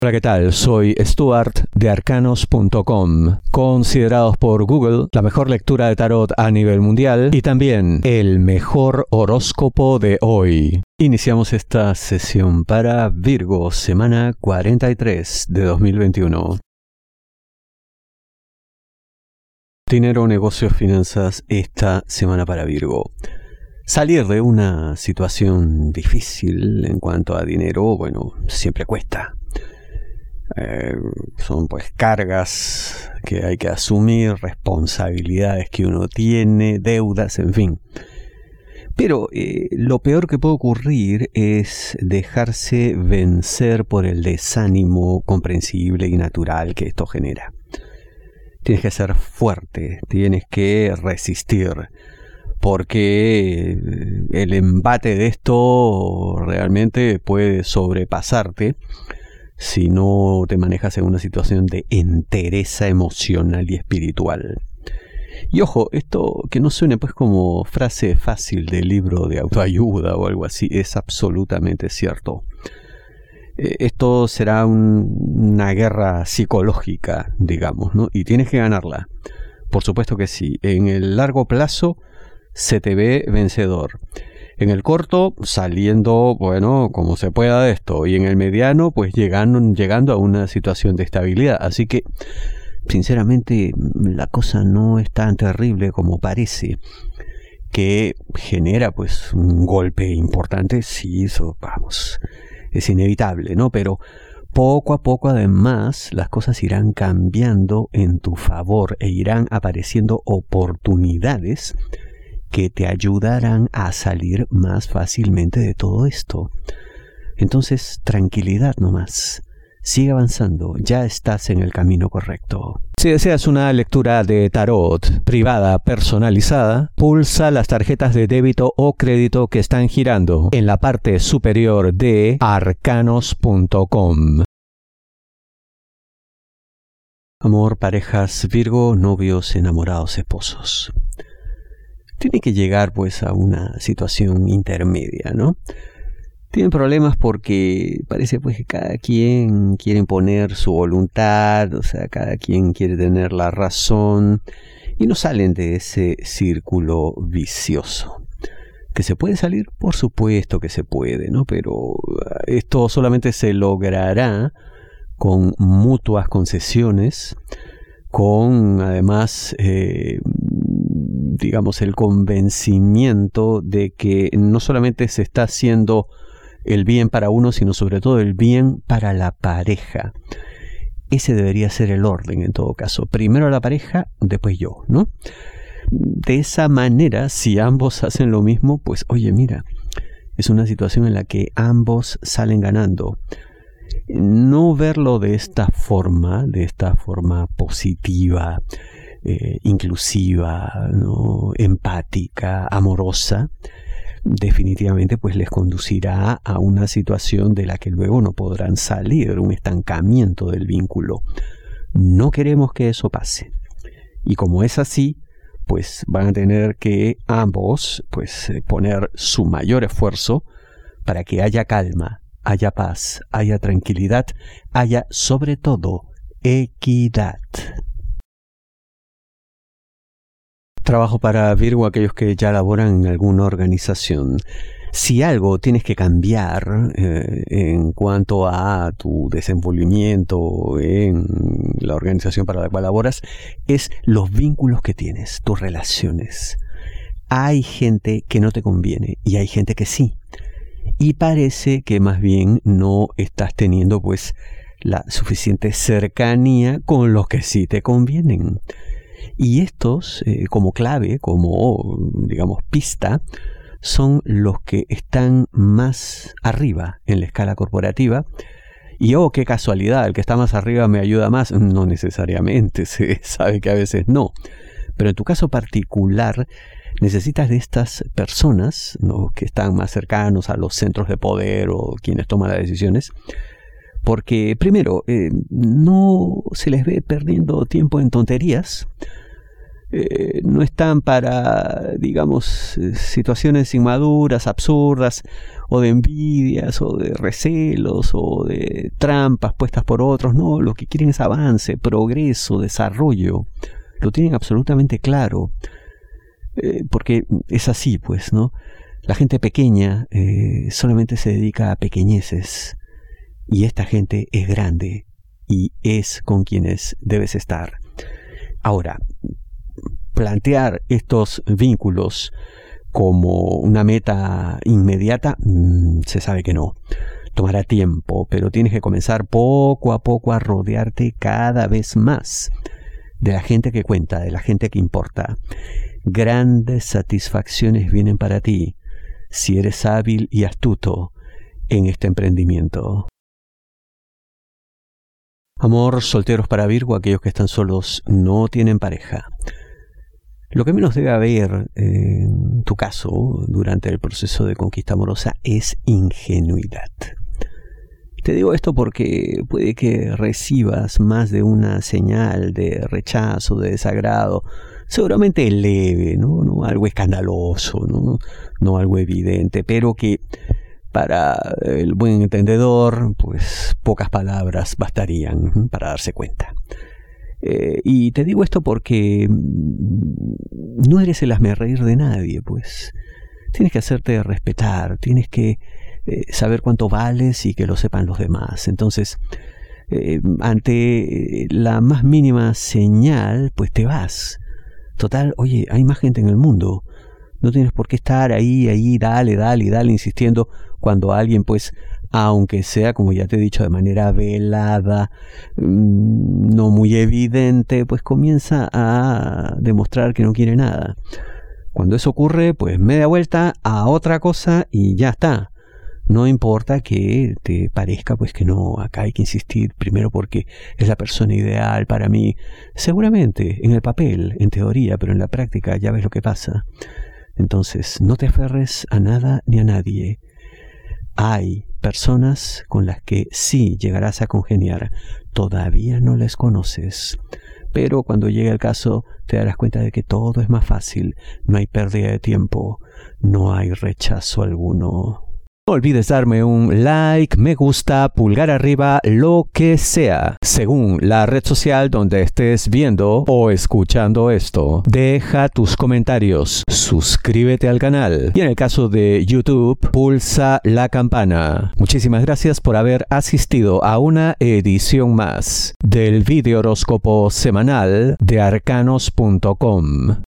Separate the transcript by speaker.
Speaker 1: Hola, ¿qué tal? Soy Stuart de Arcanos.com, considerados por Google la mejor lectura de tarot a nivel mundial y también el mejor horóscopo de hoy. Iniciamos esta sesión para Virgo, semana 43 de 2021. Dinero, negocios, finanzas, esta semana para Virgo. Salir de una situación difícil en cuanto a dinero, bueno, siempre cuesta. Son pues cargas que hay que asumir, responsabilidades que uno tiene, deudas, en fin. Pero lo peor que puede ocurrir es dejarse vencer por el desánimo comprensible y natural que esto genera. Tienes que ser fuerte, tienes que resistir, porque el embate de esto realmente puede sobrepasarte si no te manejas en una situación de entereza emocional y espiritual. Y ojo, esto que no suene pues como frase fácil de libro de autoayuda o algo así, es absolutamente cierto. Esto será una guerra psicológica, digamos, ¿no? Y tienes que ganarla. Por supuesto que sí. En el largo plazo se te ve vencedor. En el corto, saliendo, bueno, como se pueda de esto. Y en el mediano, pues llegando a una situación de estabilidad. Así que, sinceramente, la cosa no es tan terrible como parece. Que genera, pues, un golpe importante. Sí, eso, vamos, es inevitable, ¿no? Pero poco a poco, además, las cosas irán cambiando en tu favor e irán apareciendo oportunidades que te ayudarán a salir más fácilmente de todo esto. Entonces, tranquilidad nomás. Sigue avanzando, ya estás en el camino correcto. Si deseas una lectura de tarot privada personalizada, pulsa las tarjetas de débito o crédito que están girando en la parte superior de Arcanos.com. Amor, parejas, Virgo, novios, enamorados, esposos. Tiene que llegar pues a una situación intermedia, ¿no? Tienen problemas porque parece pues que cada quien quiere imponer su voluntad, o sea, cada quien quiere tener la razón y no salen de ese círculo vicioso. ¿Que se puede salir? Por supuesto que se puede, ¿no? Pero esto solamente se logrará con mutuas concesiones, con además digamos el convencimiento de que no solamente se está haciendo el bien para uno, sino sobre todo el bien para la pareja. Ese debería ser el orden en todo caso. Primero la pareja, después yo, ¿no? De esa manera, si ambos hacen lo mismo, pues oye, mira, es una situación en la que ambos salen ganando. No verlo de esta forma positiva, inclusiva, ¿no? Empática, amorosa, definitivamente pues les conducirá a una situación de la que luego no podrán salir, un estancamiento del vínculo. No queremos que eso pase. Y como es así, pues van a tener que ambos pues poner su mayor esfuerzo para que haya calma, haya paz, haya tranquilidad, haya sobre todo equidad. Trabajo para Virgo, aquellos que ya laboran en alguna organización. Si algo tienes que cambiar en cuanto a tu desenvolvimiento en la organización para la cual laboras, es los vínculos que tienes, tus relaciones. Hay gente que no te conviene y hay gente que sí. Y parece que más bien no estás teniendo pues la suficiente cercanía con los que sí te convienen. Y estos, como clave, como digamos pista, son los que están más arriba en la escala corporativa. Y oh, qué casualidad, el que está más arriba me ayuda más. No necesariamente, se sabe que a veces no. Pero en tu caso particular, necesitas de estas personas, ¿no?, que están más cercanos a los centros de poder o quienes toman las decisiones, porque primero, no se les ve perdiendo tiempo en tonterías, no están para, digamos, situaciones inmaduras, absurdas, o de envidias, o de recelos, o de trampas puestas por otros. No, lo que quieren es avance, progreso, desarrollo. Lo tienen absolutamente claro, porque es así, pues, ¿no? La gente pequeña solamente se dedica a pequeñeces, y esta gente es grande, y es con quienes debes estar. Ahora, plantear estos vínculos como una meta inmediata, se sabe que no. Tomará tiempo, pero tienes que comenzar poco a poco a rodearte cada vez más de la gente que cuenta, de la gente que importa. Grandes satisfacciones vienen para ti si eres hábil y astuto en este emprendimiento. Amor, solteros para Virgo, aquellos que están solos no tienen pareja. Lo que menos debe haber en tu caso durante el proceso de conquista amorosa es ingenuidad. Te digo esto porque puede que recibas más de una señal de rechazo, de desagrado, seguramente leve, no algo escandaloso, no algo evidente, pero que para el buen entendedor, pues pocas palabras bastarían para darse cuenta. Y te digo esto porque no eres el hazmerreír de nadie, pues. Tienes que hacerte respetar, tienes que saber cuánto vales y que lo sepan los demás. Entonces, ante la más mínima señal, pues te vas. Total, oye, hay más gente en el mundo. No tienes por qué estar ahí, dale, insistiendo cuando alguien, pues, aunque sea, como ya te he dicho, de manera velada, no muy evidente, pues comienza a demostrar que no quiere nada. Cuando eso ocurre, pues media vuelta a otra cosa y ya está. No importa que te parezca pues que no, acá hay que insistir primero porque es la persona ideal para mí. Seguramente, en el papel, en teoría, pero en la práctica ya ves lo que pasa. Entonces, no te aferres a nada ni a nadie. Hay personas con las que sí llegarás a congeniar. Todavía no les conoces. Pero cuando llegue el caso, te darás cuenta de que todo es más fácil. No hay pérdida de tiempo. No hay rechazo alguno. No olvides darme un like, me gusta, pulgar arriba, lo que sea, según la red social donde estés viendo o escuchando esto. Deja tus comentarios, suscríbete al canal y en el caso de YouTube, pulsa la campana. Muchísimas gracias por haber asistido a una edición más del video horóscopo semanal de arcanos.com.